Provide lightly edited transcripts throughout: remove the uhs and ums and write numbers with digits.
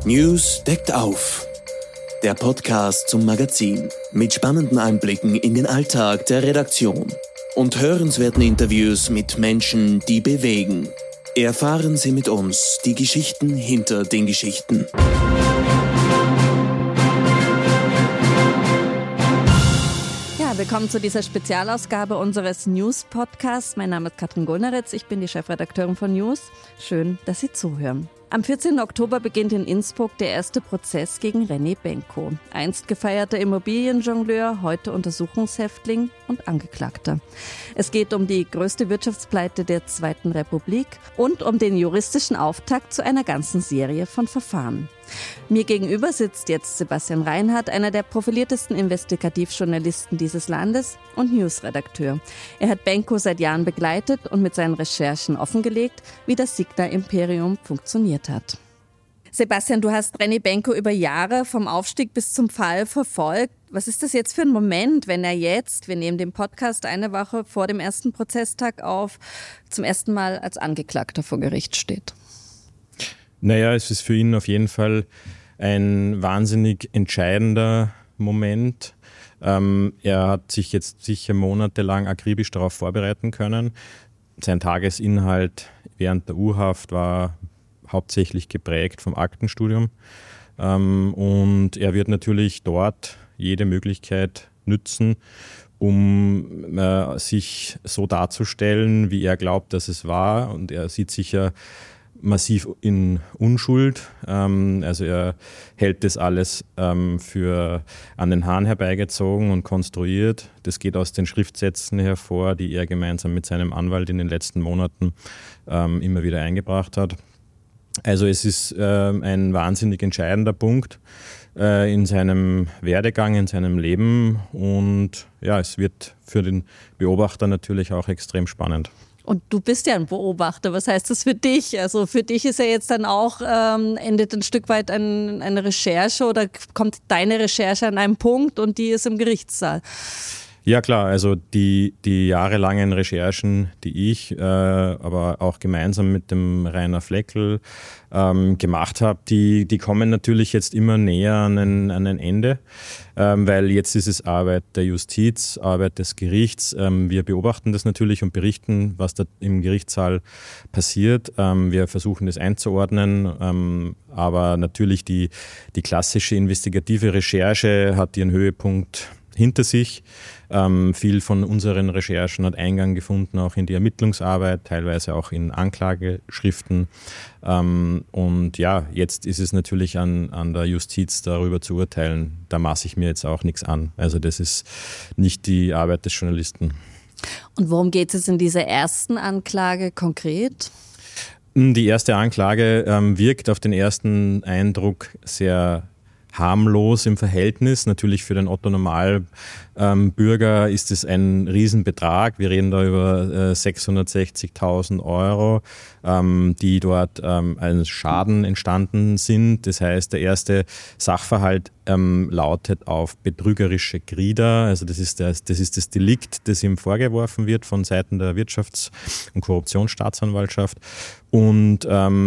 News deckt auf. Der Podcast zum Magazin mit spannenden Einblicken in den Alltag der Redaktion und hörenswerten Interviews mit Menschen, die bewegen. Erfahren Sie mit uns die Geschichten hinter den Geschichten. Willkommen zu dieser Spezialausgabe unseres News-Podcasts. Mein Name ist Katrin Golnaretz, ich bin die Chefredakteurin von News. Schön, dass Sie zuhören. Am 14. Oktober beginnt in Innsbruck der erste Prozess gegen René Benko. Einst gefeierter Immobilienjongleur, heute Untersuchungshäftling und Angeklagter. Es geht um die größte Wirtschaftspleite der Zweiten Republik und um den juristischen Auftakt zu einer ganzen Serie von Verfahren. Mir gegenüber sitzt jetzt Sebastian Reinhardt, einer der profiliertesten Investigativjournalisten dieses Landes und Newsredakteur. Er hat Benko seit Jahren begleitet und mit seinen Recherchen offengelegt, wie das Signa-Imperium funktioniert hat. Sebastian, du hast René Benko über Jahre vom Aufstieg bis zum Fall verfolgt. Was ist das jetzt für ein Moment, wenn er jetzt, wir nehmen den Podcast eine Woche vor dem ersten Prozesstag auf, zum ersten Mal als Angeklagter vor Gericht steht? Naja, es ist für ihn auf jeden Fall ein wahnsinnig entscheidender Moment. Er hat sich jetzt sicher monatelang akribisch darauf vorbereiten können. Sein Tagesinhalt während der U-Haft war hauptsächlich geprägt vom Aktenstudium. Und er wird natürlich dort jede Möglichkeit nützen, um sich so darzustellen, wie er glaubt, dass es war. Und er sieht sicher massiv in Unschuld. Also er hält das alles für an den Haaren herbeigezogen und konstruiert. Das geht aus den Schriftsätzen hervor, die er gemeinsam mit seinem Anwalt in den letzten Monaten immer wieder eingebracht hat. Also es ist ein wahnsinnig entscheidender Punkt in seinem Werdegang, in seinem Leben. Und ja, es wird für den Beobachter natürlich auch extrem spannend. Und du bist ja ein Beobachter. Was heißt das für dich? Also für dich ist ja jetzt dann auch, endet ein Stück weit eine Recherche oder kommt deine Recherche an einen Punkt und die ist im Gerichtssaal? Ja klar, also die jahrelangen Recherchen, die ich, aber auch gemeinsam mit dem Rainer Fleckl gemacht habe, die kommen natürlich jetzt immer näher an ein Ende, weil jetzt ist es Arbeit der Justiz, Arbeit des Gerichts. Wir beobachten das natürlich und berichten, was da im Gerichtssaal passiert. Wir versuchen das einzuordnen, aber natürlich die klassische investigative Recherche hat ihren Höhepunkt hinter sich. Viel von unseren Recherchen hat Eingang gefunden, auch in die Ermittlungsarbeit, teilweise auch in Anklageschriften. Und ja, jetzt ist es natürlich an der Justiz, darüber zu urteilen. Da maße ich mir jetzt auch nichts an. Also das ist nicht die Arbeit des Journalisten. Und worum geht es in dieser ersten Anklage konkret? Die erste Anklage wirkt auf den ersten Eindruck sehr harmlos im Verhältnis. Natürlich für den Otto-Normalbürger ist es ein Riesenbetrag. Wir reden da über 660.000 Euro, die dort als Schaden entstanden sind. Das heißt, der erste Sachverhalt lautet auf betrügerische Grieder. Also das ist das Delikt, das ihm vorgeworfen wird von Seiten der Wirtschafts- und Korruptionsstaatsanwaltschaft. Und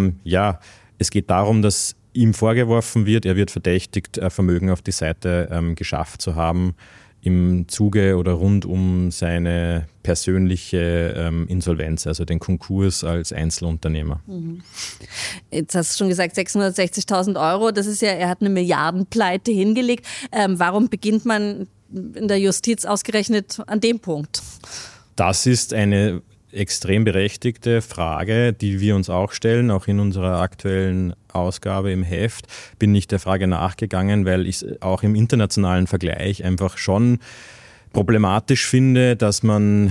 es geht darum, dass ihm vorgeworfen wird, er wird verdächtigt, Vermögen auf die Seite geschafft zu haben im Zuge oder rund um seine persönliche Insolvenz, also den Konkurs als Einzelunternehmer. Jetzt hast du schon gesagt, 660.000 Euro, das ist ja, er hat eine Milliardenpleite hingelegt. Warum beginnt man in der Justiz ausgerechnet an dem Punkt? Das ist eine extrem berechtigte Frage, die wir uns auch stellen, auch in unserer aktuellen Ausgabe im Heft, bin ich der Frage nachgegangen, weil ich es auch im internationalen Vergleich einfach schon problematisch finde, dass man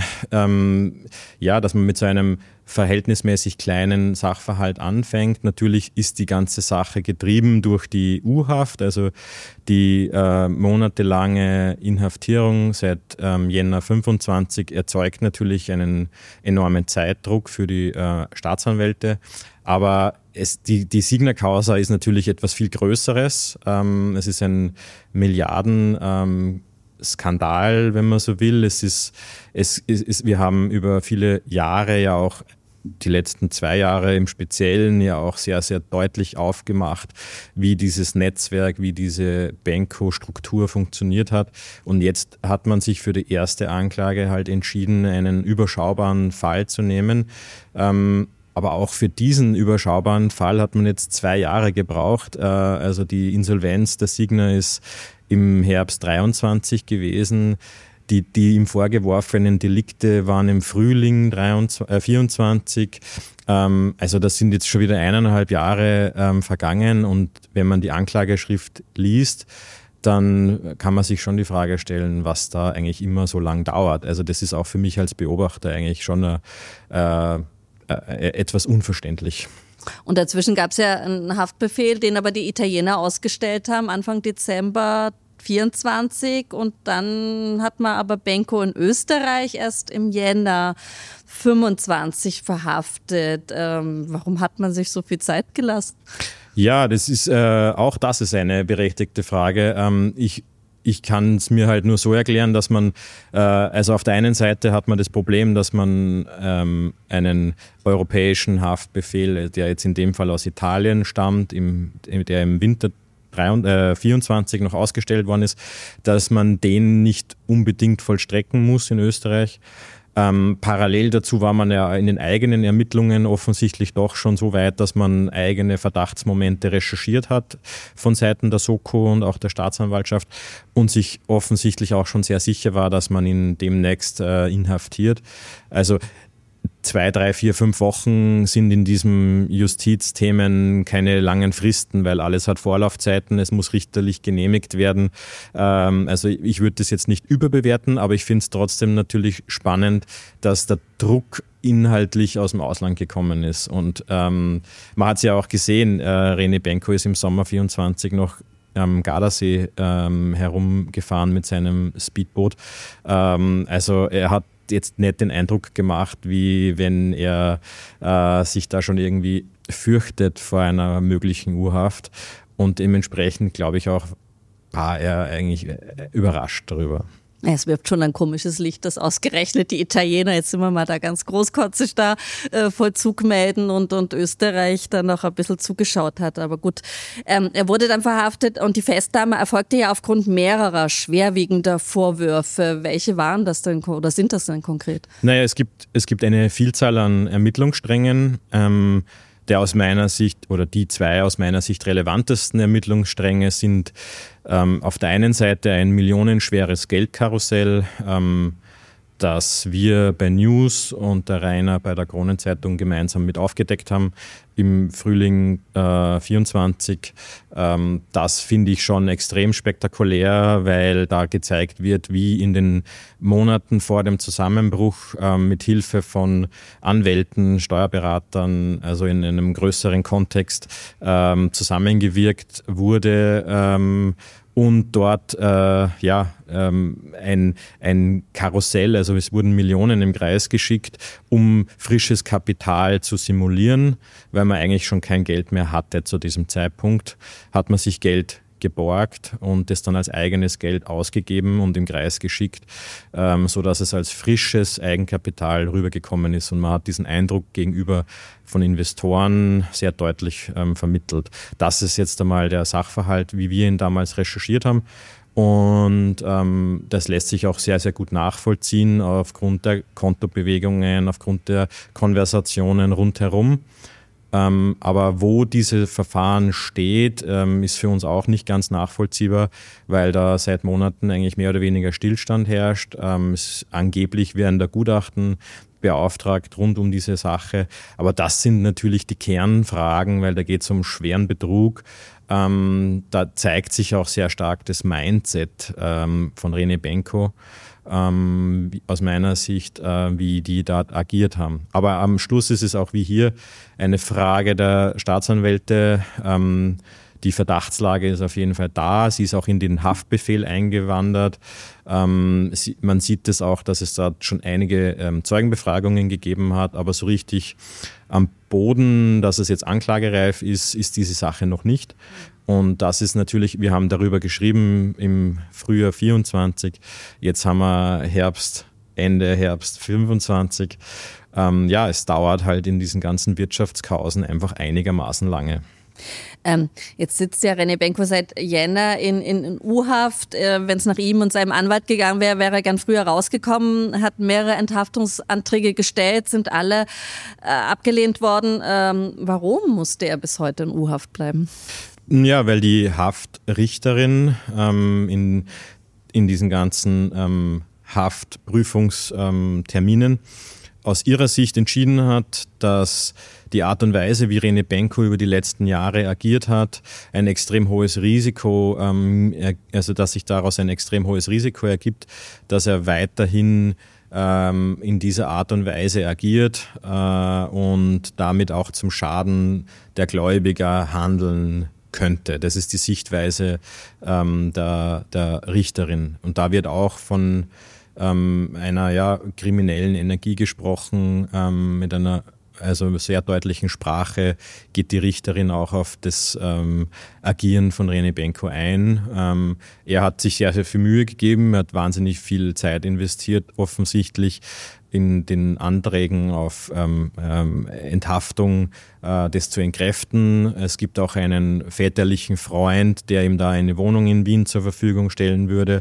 mit so einem verhältnismäßig kleinen Sachverhalt anfängt. Natürlich ist die ganze Sache getrieben durch die U-Haft, also die monatelange Inhaftierung seit Jänner 25 erzeugt natürlich einen enormen Zeitdruck für die Staatsanwälte. Aber die Signa-Causa ist natürlich etwas viel Größeres. Es ist ein Milliarden Skandal, wenn man so will. Wir haben über viele Jahre ja auch die letzten 2 Jahre im Speziellen ja auch sehr, sehr deutlich aufgemacht, wie dieses Netzwerk, wie diese Benko-Struktur funktioniert hat. Und jetzt hat man sich für die erste Anklage halt entschieden, einen überschaubaren Fall zu nehmen. Aber auch für diesen überschaubaren Fall hat man jetzt 2 Jahre gebraucht. Also die Insolvenz der Signa ist im Herbst 23 gewesen. Die ihm vorgeworfenen Delikte waren im Frühling 24. Also das sind jetzt schon wieder 1,5 Jahre vergangen. Und wenn man die Anklageschrift liest, dann kann man sich schon die Frage stellen, was da eigentlich immer so lang dauert. Also das ist auch für mich als Beobachter eigentlich schon etwas unverständlich. Und dazwischen gab es ja einen Haftbefehl, den aber die Italiener ausgestellt haben, Anfang Dezember 24, und dann hat man aber Benko in Österreich erst im Jänner 25 verhaftet. Warum hat man sich so viel Zeit gelassen? Ja, das ist eine berechtigte Frage. Ich kann es mir halt nur so erklären, dass man, also auf der einen Seite hat man das Problem, dass man einen europäischen Haftbefehl, der jetzt in dem Fall aus Italien stammt, der im Winter 24 noch ausgestellt worden ist, dass man den nicht unbedingt vollstrecken muss in Österreich. Parallel dazu war man ja in den eigenen Ermittlungen offensichtlich doch schon so weit, dass man eigene Verdachtsmomente recherchiert hat von Seiten der Soko und auch der Staatsanwaltschaft und sich offensichtlich auch schon sehr sicher war, dass man ihn demnächst inhaftiert. Also 2, 3, 4, 5 Wochen sind in diesen Justizthemen keine langen Fristen, weil alles hat Vorlaufzeiten, es muss richterlich genehmigt werden. Also ich würde das jetzt nicht überbewerten, aber ich finde es trotzdem natürlich spannend, dass der Druck inhaltlich aus dem Ausland gekommen ist. Und man hat es ja auch gesehen, René Benko ist im Sommer 24 noch am Gardasee herumgefahren mit seinem Speedboot. Also er hat jetzt nicht den Eindruck gemacht, wie wenn er sich da schon irgendwie fürchtet vor einer möglichen U-Haft. Und dementsprechend, glaube ich, auch war er eigentlich überrascht darüber. Es wirft schon ein komisches Licht, dass ausgerechnet die Italiener, jetzt sind wir mal da ganz großkotzig da, Vollzug melden und Österreich dann noch ein bisschen zugeschaut hat. Aber gut, er wurde dann verhaftet und die Festnahme erfolgte ja aufgrund mehrerer schwerwiegender Vorwürfe. Welche waren das denn oder sind das denn konkret? Naja, es gibt eine Vielzahl an Ermittlungssträngen. Der aus meiner Sicht oder die 2 aus meiner Sicht relevantesten Ermittlungsstränge sind auf der einen Seite ein millionenschweres Geldkarussell, das wir bei News und der Rainer bei der Kronenzeitung gemeinsam mit aufgedeckt haben im Frühling 24. Das finde ich schon extrem spektakulär, weil da gezeigt wird, wie in den Monaten vor dem Zusammenbruch mit Hilfe von Anwälten, Steuerberatern, also in einem größeren Kontext zusammengewirkt wurde. Und dort ein Karussell, also es wurden Millionen im Kreis geschickt, um frisches Kapital zu simulieren, weil man eigentlich schon kein Geld mehr hatte zu diesem Zeitpunkt, hat man sich Geld geborgt und das dann als eigenes Geld ausgegeben und im Kreis geschickt, sodass es als frisches Eigenkapital rübergekommen ist und man hat diesen Eindruck gegenüber von Investoren sehr deutlich vermittelt. Das ist jetzt einmal der Sachverhalt, wie wir ihn damals recherchiert haben. Und das lässt sich auch sehr, sehr gut nachvollziehen aufgrund der Kontobewegungen, aufgrund der Konversationen rundherum. Aber wo diese Verfahren steht, ist für uns auch nicht ganz nachvollziehbar, weil da seit Monaten eigentlich mehr oder weniger Stillstand herrscht. Angeblich werden da Gutachten beauftragt rund um diese Sache. Aber das sind natürlich die Kernfragen, weil da geht es um schweren Betrug. Da zeigt sich auch sehr stark das Mindset von René Benko. Aus meiner Sicht, wie die da agiert haben. Aber am Schluss ist es auch wie hier eine Frage der Staatsanwälte. Die Verdachtslage ist auf jeden Fall da. Sie ist auch in den Haftbefehl eingewandert. Man sieht es auch, dass es da schon einige Zeugenbefragungen gegeben hat, aber so richtig am Boden, dass es jetzt anklagereif ist, ist diese Sache noch nicht. Und das ist natürlich, wir haben darüber geschrieben im Frühjahr 24, jetzt haben wir Ende Herbst 25. es dauert halt in diesen ganzen Wirtschaftskausen einfach einigermaßen lange. Jetzt sitzt ja René Benko seit Jänner in U-Haft. Wenn es nach ihm und seinem Anwalt gegangen wäre, wäre er gern früher rausgekommen, hat mehrere Enthaftungsanträge gestellt, sind alle abgelehnt worden. Warum musste er bis heute in U-Haft bleiben? Ja, weil die Haftrichterin in diesen ganzen Haftprüfungsterminen aus ihrer Sicht entschieden hat, dass die Art und Weise, wie René Benko über die letzten Jahre agiert hat, ein extrem hohes Risiko, also dass sich daraus ein extrem hohes Risiko ergibt, dass er weiterhin in dieser Art und Weise agiert und damit auch zum Schaden der Gläubiger handeln könnte. Das ist die Sichtweise der Richterin. Und da wird auch von einer kriminellen Energie gesprochen, mit einer sehr deutlichen Sprache geht die Richterin auch auf das Agieren von René Benko ein. Er hat sich sehr, sehr viel Mühe gegeben, er hat wahnsinnig viel Zeit investiert, offensichtlich in den Anträgen auf Enthaftung, das zu entkräften. Es gibt auch einen väterlichen Freund, der ihm da eine Wohnung in Wien zur Verfügung stellen würde.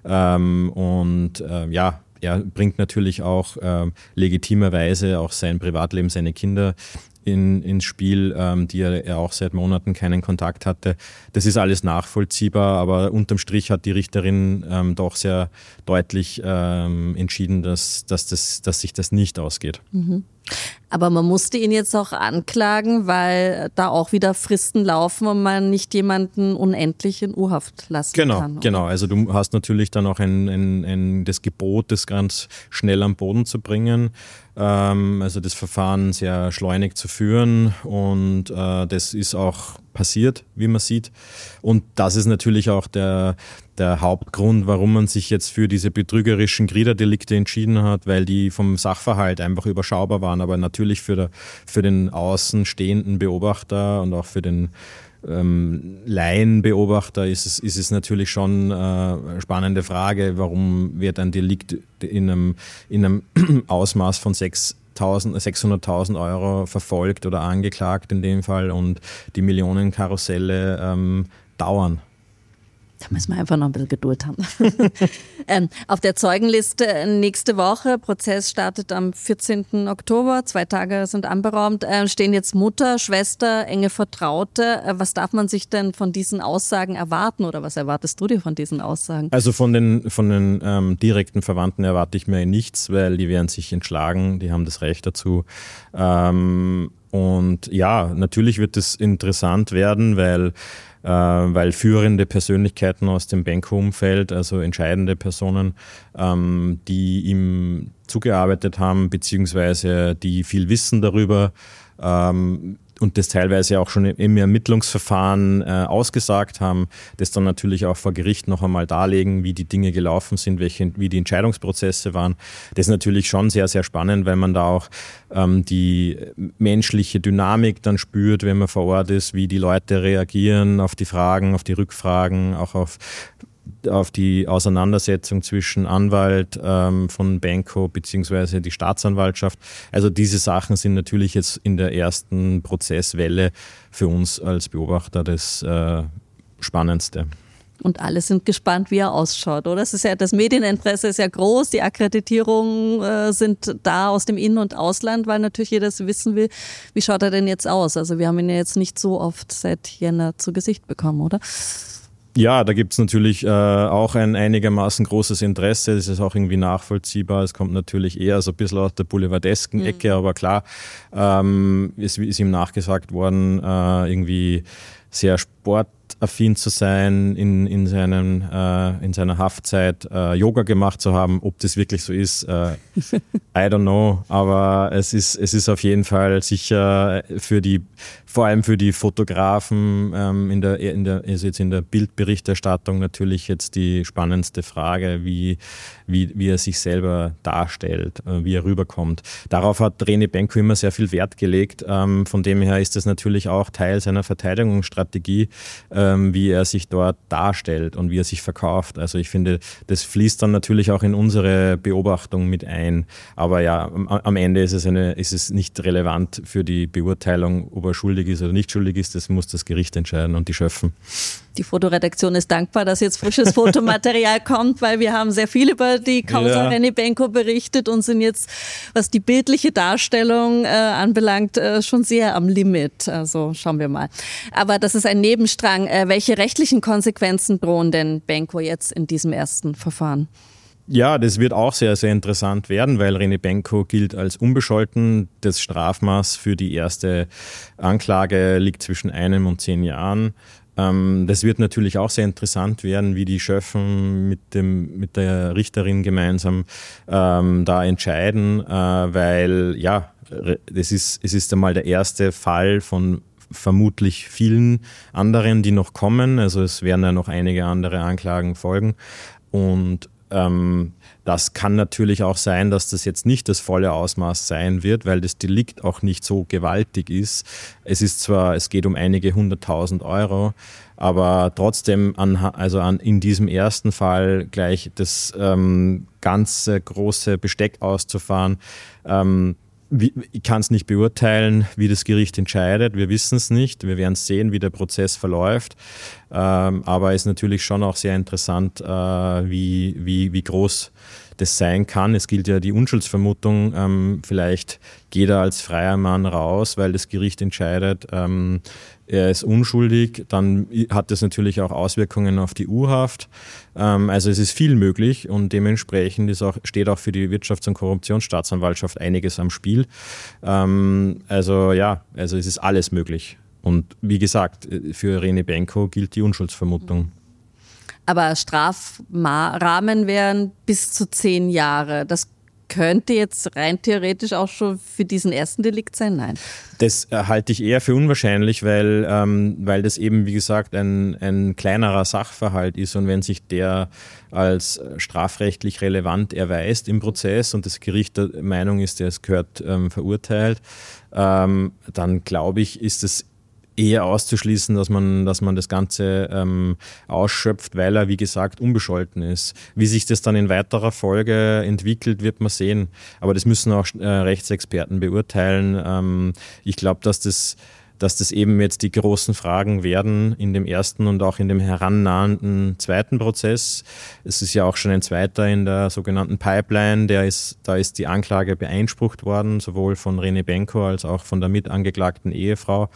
Er bringt natürlich auch legitimerweise auch sein Privatleben, seine Kinder ins Spiel, die er auch seit Monaten keinen Kontakt hatte. Das ist alles nachvollziehbar, aber unterm Strich hat die Richterin doch sehr deutlich entschieden, dass sich das nicht ausgeht. Mhm. Aber man musste ihn jetzt auch anklagen, weil da auch wieder Fristen laufen und man nicht jemanden unendlich in U-Haft lassen kann. Oder? Genau. Also du hast natürlich dann auch das Gebot, das ganz schnell am Boden zu bringen. Also das Verfahren sehr schleunig zu führen und das ist auch passiert, wie man sieht. Und das ist natürlich auch der Hauptgrund, warum man sich jetzt für diese betrügerischen Griederdelikte entschieden hat, weil die vom Sachverhalt einfach überschaubar waren, aber natürlich für den außenstehenden Beobachter und auch für den Laienbeobachter ist es natürlich schon eine spannende Frage, warum wird ein Delikt in einem Ausmaß von 600.000 Euro verfolgt oder angeklagt in dem Fall und die Millionenkarusselle dauern. Da müssen wir einfach noch ein bisschen Geduld haben. Auf der Zeugenliste nächste Woche, Prozess startet am 14. Oktober, 2 Tage sind anberaumt, stehen jetzt Mutter, Schwester, enge Vertraute. Was darf man sich denn von diesen Aussagen erwarten oder was erwartest du dir von diesen Aussagen? Also von den direkten Verwandten erwarte ich mir nichts, weil die werden sich entschlagen, die haben das Recht dazu. Und ja, natürlich wird es interessant werden, weil führende Persönlichkeiten aus dem Benko-Umfeld, also entscheidende Personen, die ihm zugearbeitet haben, beziehungsweise die viel wissen darüber und das teilweise auch schon im Ermittlungsverfahren ausgesagt haben, das dann natürlich auch vor Gericht noch einmal darlegen, wie die Dinge gelaufen sind, wie die Entscheidungsprozesse waren. Das ist natürlich schon sehr, sehr spannend, weil man da auch die menschliche Dynamik dann spürt, wenn man vor Ort ist, wie die Leute reagieren auf die Fragen, auf die Rückfragen, auch auf die Auseinandersetzung zwischen Anwalt von Benko bzw. die Staatsanwaltschaft. Also diese Sachen sind natürlich jetzt in der ersten Prozesswelle für uns als Beobachter das Spannendste. Und alle sind gespannt, wie er ausschaut, oder? Das Medieninteresse ist ja groß, die Akkreditierungen sind da aus dem In- und Ausland, weil natürlich jeder wissen will, wie schaut er denn jetzt aus? Also wir haben ihn ja jetzt nicht so oft seit Jänner zu Gesicht bekommen, oder? Ja, da gibt es natürlich auch ein einigermaßen großes Interesse. Das ist auch irgendwie nachvollziehbar. Es kommt natürlich eher so ein bisschen aus der boulevardesken Ecke, aber klar, ist ihm nachgesagt worden, irgendwie sehr sportaffin zu sein, in seiner Haftzeit Yoga gemacht zu haben. Ob das wirklich so ist, I don't know. Aber es ist auf jeden Fall sicher vor allem für die Fotografen jetzt in der Bildberichterstattung natürlich jetzt die spannendste Frage, wie er sich selber darstellt, wie er rüberkommt. Darauf hat René Benko immer sehr viel Wert gelegt. Von dem her ist das natürlich auch Teil seiner Verteidigungsstrategie, wie er sich dort darstellt und wie er sich verkauft. Also ich finde, das fließt dann natürlich auch in unsere Beobachtung mit ein. Aber ja, am Ende ist es nicht relevant für die Beurteilung, ob er schuldig ist oder nicht schuldig ist. Das muss das Gericht entscheiden und die Schöffen. Die Fotoredaktion ist dankbar, dass jetzt frisches Fotomaterial kommt, weil wir haben sehr viel über die Causa René Benko berichtet und sind jetzt, was die bildliche Darstellung anbelangt, schon sehr am Limit. Also schauen wir mal. Aber das ist ein Nebenstrang. Welche rechtlichen Konsequenzen drohen denn Benko jetzt in diesem ersten Verfahren? Ja, das wird auch sehr, sehr interessant werden, weil René Benko gilt als unbescholten. Das Strafmaß für die erste Anklage liegt zwischen 1 und 10 Jahren. Das wird natürlich auch sehr interessant werden, wie die Schöffen mit der Richterin gemeinsam da entscheiden, weil ja, es ist einmal der erste Fall von vermutlich vielen anderen, die noch kommen. Also es werden ja noch einige andere Anklagen folgen und das kann natürlich auch sein, dass das jetzt nicht das volle Ausmaß sein wird, weil das Delikt auch nicht so gewaltig ist. Es geht um einige 100.000 Euro, aber trotzdem in diesem ersten Fall gleich das ganze große Besteck auszufahren. Ich kann es nicht beurteilen, wie das Gericht entscheidet. Wir wissen es nicht. Wir werden sehen, wie der Prozess verläuft. Aber es ist natürlich schon auch sehr interessant, wie groß das sein kann. Es gilt ja die Unschuldsvermutung. Vielleicht geht er als freier Mann raus, weil das Gericht entscheidet, er ist unschuldig. Dann hat das natürlich auch Auswirkungen auf die U-Haft. Also es ist viel möglich und dementsprechend steht auch für die Wirtschafts- und Korruptionsstaatsanwaltschaft einiges am Spiel. Also es ist alles möglich. Und wie gesagt, für René Benko gilt die Unschuldsvermutung. Aber Strafrahmen wären bis zu 10 Jahre. Das könnte jetzt rein theoretisch auch schon für diesen ersten Delikt sein? Nein. Das halte ich eher für unwahrscheinlich, weil das eben, wie gesagt, ein kleinerer Sachverhalt ist. Und wenn sich der als strafrechtlich relevant erweist im Prozess und das Gericht der Meinung ist, der gehört verurteilt, dann glaube ich, ist es eher auszuschließen, dass man das Ganze ausschöpft, weil er, wie gesagt, unbescholten ist. Wie sich das dann in weiterer Folge entwickelt, wird man sehen. Aber das müssen auch Rechtsexperten beurteilen. Ich glaube, dass das eben jetzt die großen Fragen werden in dem ersten und auch in dem herannahenden zweiten Prozess. Es ist ja auch schon ein zweiter in der sogenannten Pipeline. Da ist die Anklage beeinsprucht worden, sowohl von René Benko als auch von der mitangeklagten Ehefrau.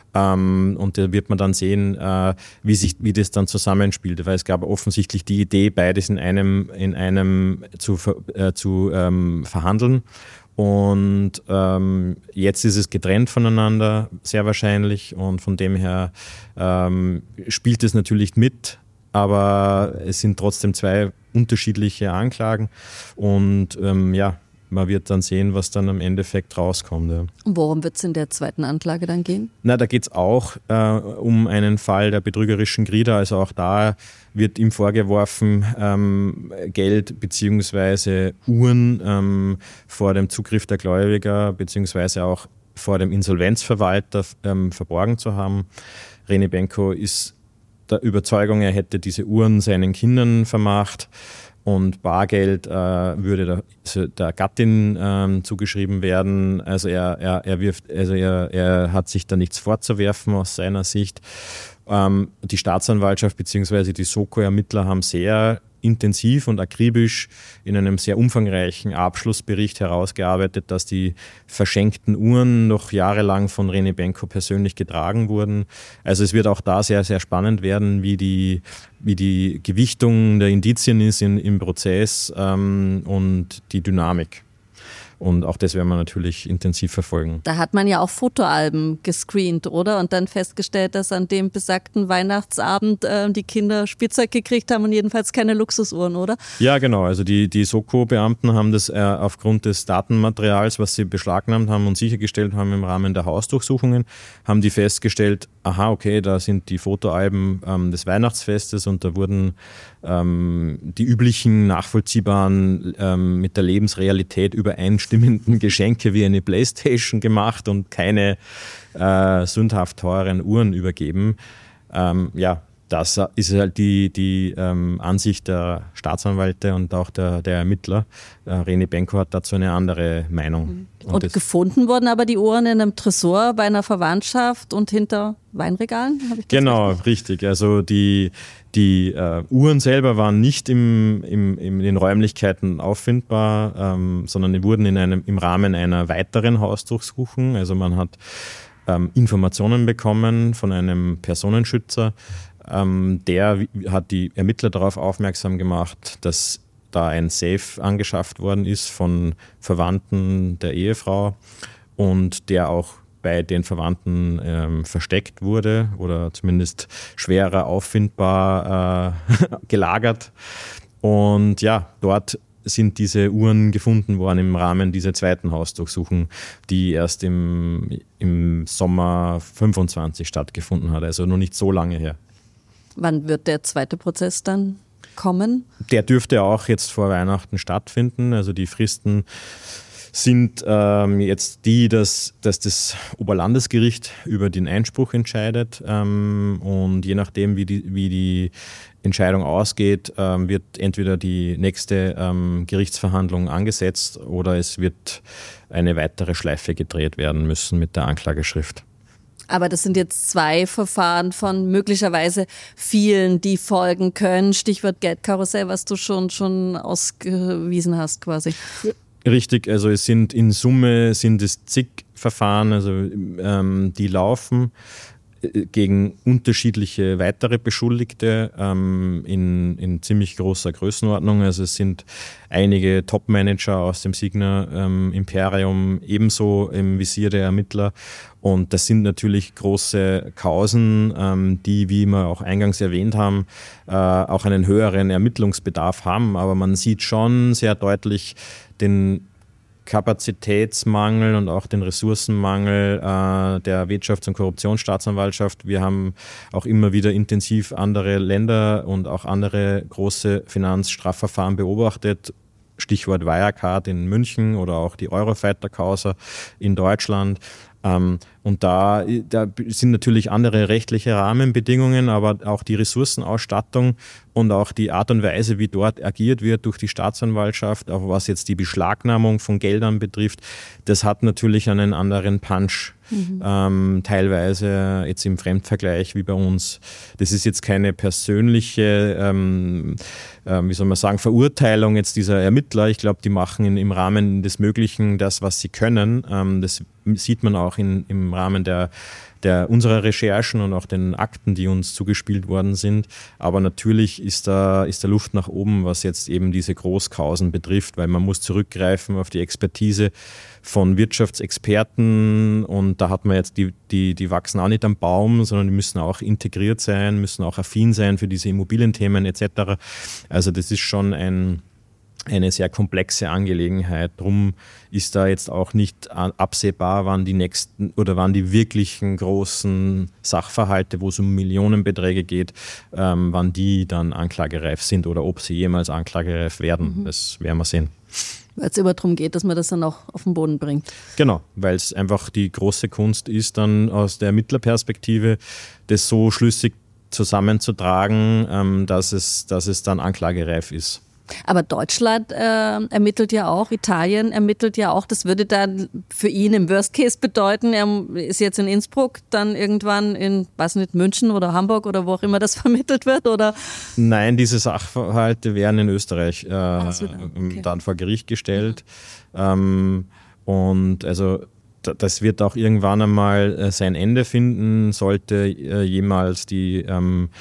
Und da wird man dann sehen, wie das dann zusammenspielt. Weil es gab offensichtlich die Idee, beides in einem zu verhandeln. Und jetzt ist es getrennt voneinander, sehr wahrscheinlich. Und von dem her spielt es natürlich mit, aber es sind trotzdem 2 unterschiedliche Anklagen. Und man wird dann sehen, was dann am Endeffekt rauskommt. Ja. Und worum wird es in der zweiten Anklage dann gehen? Da geht es auch um einen Fall der betrügerischen Grieder. Also auch da wird ihm vorgeworfen, Geld bzw. Uhren vor dem Zugriff der Gläubiger bzw. auch vor dem Insolvenzverwalter verborgen zu haben. René Benko ist der Überzeugung, er hätte diese Uhren seinen Kindern vermacht. Und Bargeld würde der Gattin zugeschrieben werden. Also er hat sich da nichts vorzuwerfen aus seiner Sicht. Die Staatsanwaltschaft bzw. die Soko-Ermittler haben sehr intensiv und akribisch in einem sehr umfangreichen Abschlussbericht herausgearbeitet, dass die verschenkten Uhren noch jahrelang von René Benko persönlich getragen wurden. Also es wird auch da sehr, sehr spannend werden, wie die Gewichtung der Indizien ist im Prozess und die Dynamik. Und auch das werden wir natürlich intensiv verfolgen. Da hat man ja auch Fotoalben gescreent, oder? Und dann festgestellt, dass an dem besagten Weihnachtsabend die Kinder Spielzeug gekriegt haben und jedenfalls keine Luxusuhren, oder? Ja, genau. Also die Soko-Beamten haben das aufgrund des Datenmaterials, was sie beschlagnahmt haben und sichergestellt haben im Rahmen der Hausdurchsuchungen, haben die festgestellt, aha, okay, da sind die Fotoalben des Weihnachtsfestes und da wurden die üblichen, nachvollziehbaren, mit der Lebensrealität übereinstimmenden Geschenke wie eine Playstation gemacht und keine sündhaft teuren Uhren übergeben. Das ist halt die Ansicht der Staatsanwälte und auch der Ermittler. René Benko hat dazu eine andere Meinung. Und gefunden wurden aber die Uhren in einem Tresor bei einer Verwandtschaft und hinter Weinregalen? Habe ich das genau, richtig. Also die Uhren selber waren nicht in den Räumlichkeiten auffindbar, sondern die wurden im Rahmen einer weiteren Hausdurchsuchung. Also man hat Informationen bekommen von einem Personenschützer. Der hat die Ermittler darauf aufmerksam gemacht, dass da ein Safe angeschafft worden ist von Verwandten der Ehefrau und der auch bei den Verwandten versteckt wurde oder zumindest schwerer auffindbar gelagert. Und ja, dort sind diese Uhren gefunden worden im Rahmen dieser zweiten Hausdurchsuchung, die erst im Sommer 25 stattgefunden hat, also noch nicht so lange her. Wann wird der zweite Prozess dann kommen? Der dürfte auch jetzt vor Weihnachten stattfinden. Also die Fristen sind jetzt die, dass das Oberlandesgericht über den Einspruch entscheidet. Und je nachdem, wie die Entscheidung ausgeht, wird entweder die nächste Gerichtsverhandlung angesetzt oder es wird eine weitere Schleife gedreht werden müssen mit der Anklageschrift. Aber das sind jetzt 2 Verfahren von möglicherweise vielen, die folgen können. Stichwort Geldkarussell, was du schon ausgewiesen hast quasi. Richtig, also in Summe sind es zig Verfahren, also die laufen gegen unterschiedliche weitere Beschuldigte in ziemlich großer Größenordnung. Also es sind einige Top-Manager aus dem Signa-Imperium ebenso im Visier der Ermittler. Und das sind natürlich große Kausen, die, wie wir auch eingangs erwähnt haben, auch einen höheren Ermittlungsbedarf haben. Aber man sieht schon sehr deutlich den Kapazitätsmangel und auch den Ressourcenmangel der Wirtschafts- und Korruptionsstaatsanwaltschaft. Wir haben auch immer wieder intensiv andere Länder und auch andere große Finanzstrafverfahren beobachtet. Stichwort Wirecard in München oder auch die Eurofighter-Causa in Deutschland. Und da sind natürlich andere rechtliche Rahmenbedingungen, aber auch die Ressourcenausstattung und auch die Art und Weise, wie dort agiert wird durch die Staatsanwaltschaft, auch was jetzt die Beschlagnahmung von Geldern betrifft, das hat natürlich einen anderen Punch. Teilweise jetzt im Fremdvergleich wie bei uns. Das ist jetzt keine persönliche, Verurteilung jetzt dieser Ermittler. Ich glaube, die machen im Rahmen des Möglichen das, was sie können. Das sieht man auch im Rahmen unserer Recherchen und auch den Akten, die uns zugespielt worden sind. Aber natürlich ist da Luft nach oben, was jetzt eben diese Großkausen betrifft, weil man muss zurückgreifen auf die Expertise von Wirtschaftsexperten und da hat man jetzt die wachsen auch nicht am Baum, sondern die müssen auch integriert sein, müssen auch affin sein für diese Immobilienthemen etc. Also das ist schon eine sehr komplexe Angelegenheit. Drum ist da jetzt auch nicht absehbar, wann die wirklichen großen Sachverhalte, wo es um Millionenbeträge geht, wann die dann anklagereif sind oder ob sie jemals anklagereif werden. Das werden wir sehen. Weil es immer darum geht, dass man das dann auch auf den Boden bringt. Genau, weil es einfach die große Kunst ist, dann aus der Ermittlerperspektive das so schlüssig zusammenzutragen, dass es dann anklagereif ist. Aber Deutschland ermittelt ja auch, Italien ermittelt ja auch. Das würde dann für ihn im Worst Case bedeuten, er ist jetzt in Innsbruck, dann irgendwann in, weiß nicht, München oder Hamburg oder wo auch immer das vermittelt wird, oder? Nein, diese Sachverhalte werden in Österreich dann vor Gericht gestellt. Und also das wird auch irgendwann einmal sein Ende finden, sollte jemals der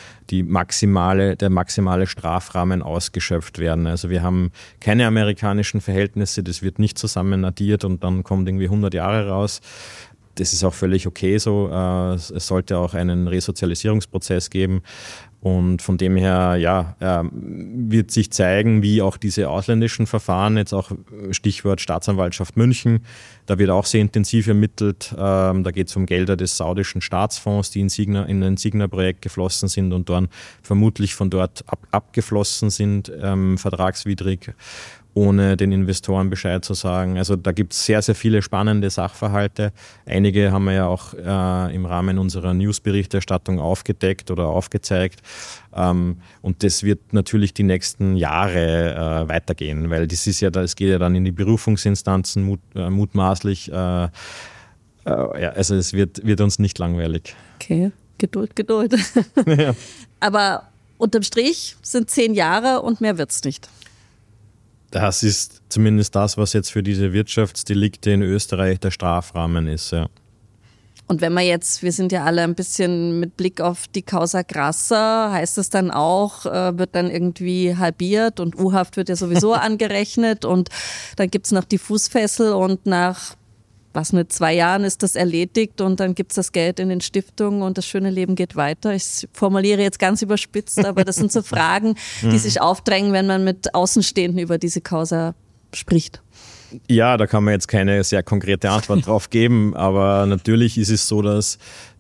maximale Strafrahmen ausgeschöpft werden. Also wir haben keine amerikanischen Verhältnisse, das wird nicht zusammen addiert und dann kommt irgendwie 100 Jahre raus. Das ist auch völlig okay so. Es sollte auch einen Resozialisierungsprozess geben. Und von dem her, wird sich zeigen, wie auch diese ausländischen Verfahren, jetzt auch Stichwort Staatsanwaltschaft München, da wird auch sehr intensiv ermittelt. Da geht es um Gelder des saudischen Staatsfonds, die in ein Signa-Projekt geflossen sind und dann vermutlich von dort abgeflossen sind, vertragswidrig. ohne den Investoren Bescheid zu sagen. Also da gibt es sehr, sehr viele spannende Sachverhalte. Einige haben wir ja auch im Rahmen unserer Newsberichterstattung aufgedeckt oder aufgezeigt. Und das wird natürlich die nächsten Jahre weitergehen, weil das geht ja dann in die Berufungsinstanzen mutmaßlich. Also es wird uns nicht langweilig. Okay, Geduld. Ja. Aber unterm Strich sind 10 Jahre und mehr wird es nicht. Das ist zumindest das, was jetzt für diese Wirtschaftsdelikte in Österreich der Strafrahmen ist, ja. Und wenn wir sind ja alle ein bisschen mit Blick auf die Causa Grassa, heißt es dann auch, wird dann irgendwie halbiert und U-Haft wird ja sowieso angerechnet und dann gibt es noch die Fußfessel und nach 2 Jahren ist das erledigt und dann gibt es das Geld in den Stiftungen und das schöne Leben geht weiter. Ich formuliere jetzt ganz überspitzt, aber das sind so Fragen, die sich aufdrängen, wenn man mit Außenstehenden über diese Causa spricht. Ja, da kann man jetzt keine sehr konkrete Antwort drauf geben, aber natürlich ist es so, dass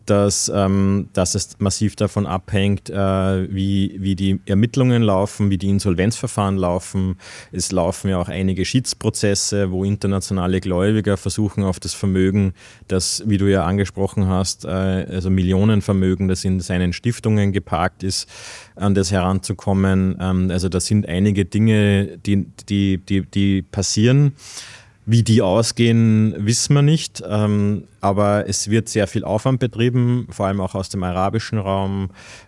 es massiv davon abhängt, wie die Ermittlungen laufen, wie die Insolvenzverfahren laufen. Es laufen ja auch einige Schiedsprozesse, wo internationale Gläubiger versuchen, auf das Vermögen, das, wie du ja angesprochen hast, also Millionenvermögen, das in seinen Stiftungen geparkt ist, an das heranzukommen. Also das sind einige Dinge, die passieren. Wie die ausgehen, wissen wir nicht, aber es wird sehr viel Aufwand betrieben, vor allem auch aus dem arabischen Raum,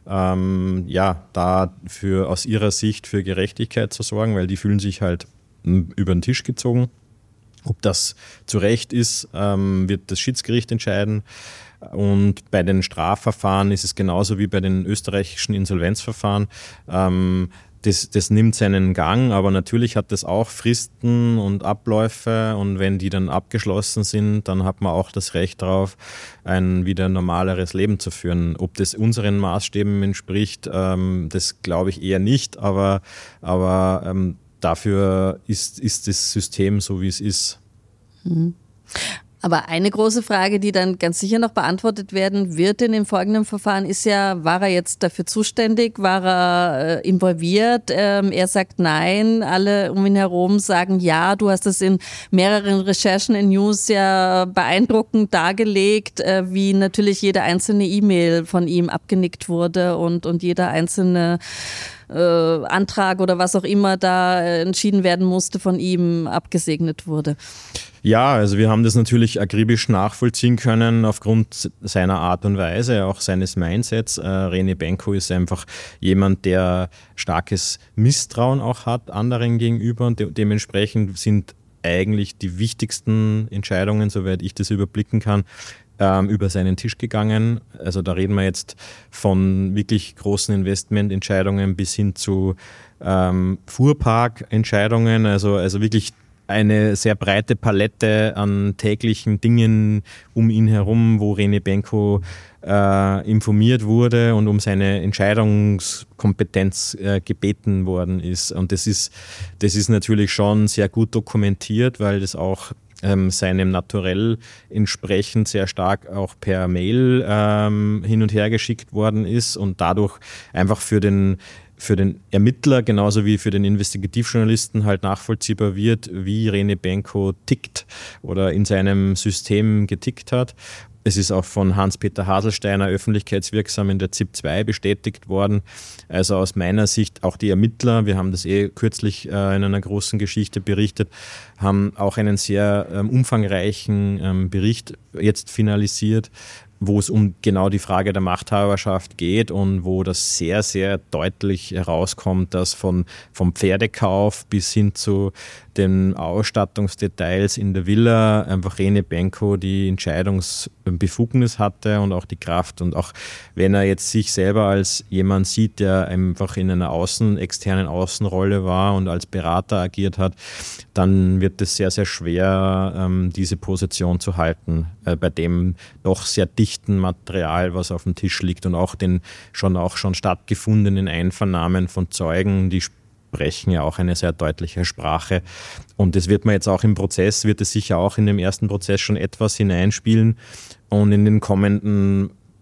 da aus ihrer Sicht für Gerechtigkeit zu sorgen, weil die fühlen sich halt über den Tisch gezogen. Ob das zu Recht ist, wird das Schiedsgericht entscheiden. Und bei den Strafverfahren ist es genauso wie bei den österreichischen Insolvenzverfahren. Das nimmt seinen Gang, aber natürlich hat das auch Fristen und Abläufe und wenn die dann abgeschlossen sind, dann hat man auch das Recht darauf, ein wieder normaleres Leben zu führen. Ob das unseren Maßstäben entspricht, das glaube ich eher nicht, aber dafür ist das System so, wie es ist. Aber eine große Frage, die dann ganz sicher noch beantwortet werden wird in dem folgenden Verfahren, ist ja, war er jetzt dafür zuständig? War er involviert? Er sagt nein. Alle um ihn herum sagen ja. Du hast das in mehreren Recherchen in News ja beeindruckend dargelegt, wie natürlich jede einzelne E-Mail von ihm abgenickt wurde und jeder einzelne Antrag oder was auch immer da entschieden werden musste, von ihm abgesegnet wurde. Ja, also wir haben das natürlich akribisch nachvollziehen können aufgrund seiner Art und Weise, auch seines Mindsets. René Benko ist einfach jemand, der starkes Misstrauen auch hat anderen gegenüber und dementsprechend sind eigentlich die wichtigsten Entscheidungen, soweit ich das überblicken kann, über seinen Tisch gegangen. Also da reden wir jetzt von wirklich großen Investmententscheidungen bis hin zu Fuhrparkentscheidungen, also wirklich eine sehr breite Palette an täglichen Dingen um ihn herum, wo René Benko informiert wurde und um seine Entscheidungskompetenz gebeten worden ist. Und das ist natürlich schon sehr gut dokumentiert, weil das auch seinem Naturell entsprechend sehr stark auch per Mail hin und her geschickt worden ist und dadurch einfach für den Ermittler genauso wie für den Investigativjournalisten halt nachvollziehbar wird, wie René Benko tickt oder in seinem System getickt hat. Es ist auch von Hans-Peter Haselsteiner öffentlichkeitswirksam in der ZIP 2 bestätigt worden. Also aus meiner Sicht auch die Ermittler, wir haben das kürzlich in einer großen Geschichte berichtet, haben auch einen sehr umfangreichen Bericht jetzt finalisiert, wo es um genau die Frage der Machthaberschaft geht und wo das sehr, sehr deutlich herauskommt, dass vom Pferdekauf bis hin zu den Ausstattungsdetails in der Villa einfach René Benko die Entscheidungsbefugnis hatte und auch die Kraft. Und auch wenn er jetzt sich selber als jemand sieht, der einfach in einer externen Außenrolle war und als Berater agiert hat, dann wird es sehr, sehr schwer, diese Position zu halten, bei dem doch sehr dichten Material, was auf dem Tisch liegt und auch den schon stattgefundenen Einvernahmen von Zeugen, die sprechen ja auch eine sehr deutliche Sprache. Und das wird man jetzt auch im Prozess, wird es sicher auch in dem ersten Prozess schon etwas hineinspielen und in den kommenden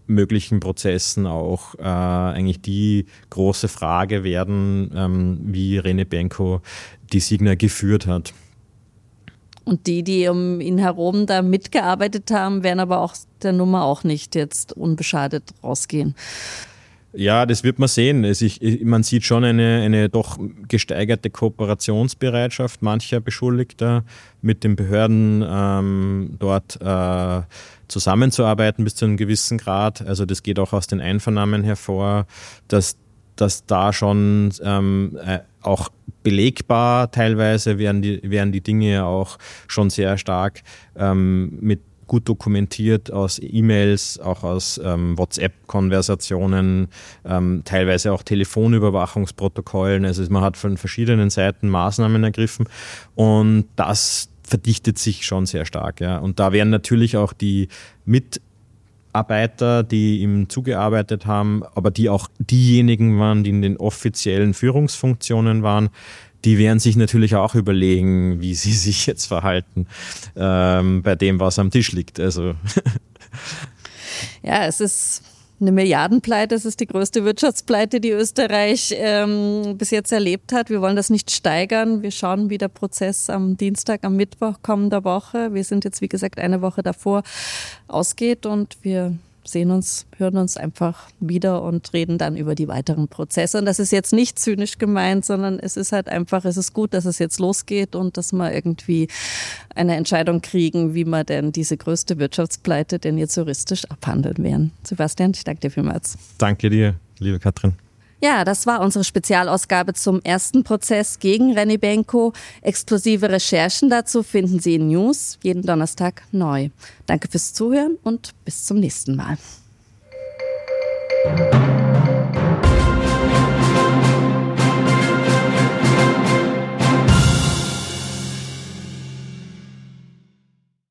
möglichen Prozessen auch eigentlich die große Frage werden, wie René Benko die Signa geführt hat. Und die um ihn herum da mitgearbeitet haben, werden aber auch der Nummer auch nicht jetzt unbeschadet rausgehen. Ja, das wird man sehen. Man sieht schon eine doch gesteigerte Kooperationsbereitschaft mancher Beschuldigter mit den Behörden dort zusammenzuarbeiten bis zu einem gewissen Grad. Also das geht auch aus den Einvernahmen hervor, dass da schon auch belegbar teilweise werden die Dinge auch schon sehr stark mit gut dokumentiert aus E-Mails, auch aus WhatsApp-Konversationen, teilweise auch Telefonüberwachungsprotokollen. Also man hat von verschiedenen Seiten Maßnahmen ergriffen und das verdichtet sich schon sehr stark. Ja. Und da werden natürlich auch die Mitarbeiter, die ihm zugearbeitet haben, aber die auch diejenigen waren, die in den offiziellen Führungsfunktionen waren, die werden sich natürlich auch überlegen, wie sie sich jetzt verhalten bei dem, was am Tisch liegt. Also ja, es ist eine Milliardenpleite, es ist die größte Wirtschaftspleite, die Österreich bis jetzt erlebt hat. Wir wollen das nicht steigern. Wir schauen, wie der Prozess am Dienstag, am Mittwoch kommender Woche, wir sind jetzt wie gesagt eine Woche davor, ausgeht und wir hören uns einfach wieder und reden dann über die weiteren Prozesse. Und das ist jetzt nicht zynisch gemeint, sondern es ist halt einfach, es ist gut, dass es jetzt losgeht und dass wir irgendwie eine Entscheidung kriegen, wie wir denn diese größte Wirtschaftspleite denn jetzt juristisch abhandeln werden. Sebastian, ich danke dir vielmals. Danke dir, liebe Katrin. Ja, das war unsere Spezialausgabe zum ersten Prozess gegen René Benko. Exklusive Recherchen dazu finden Sie in News jeden Donnerstag neu. Danke fürs Zuhören und bis zum nächsten Mal.